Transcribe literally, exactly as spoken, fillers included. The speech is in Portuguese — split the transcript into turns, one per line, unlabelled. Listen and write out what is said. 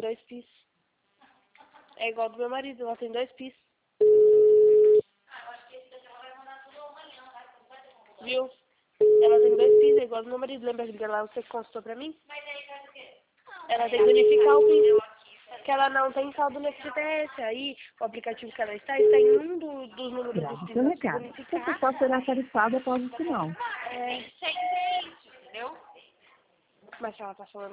dois pis. É igual do meu marido, ela tem dois pis. Viu? Ela tem dois pis, é igual do meu marido. Lembra que lá você consultou pra mim? Ela tem que unificar o pis. Que ela não tem saldo no F G T S. Aí, o aplicativo que ela está, está em um do, dos números dos
Grave
pis.
seu
Ela precisa
recado. Essa
unificar.
só será tarifada após o sinal.
É. Mas ela tá falando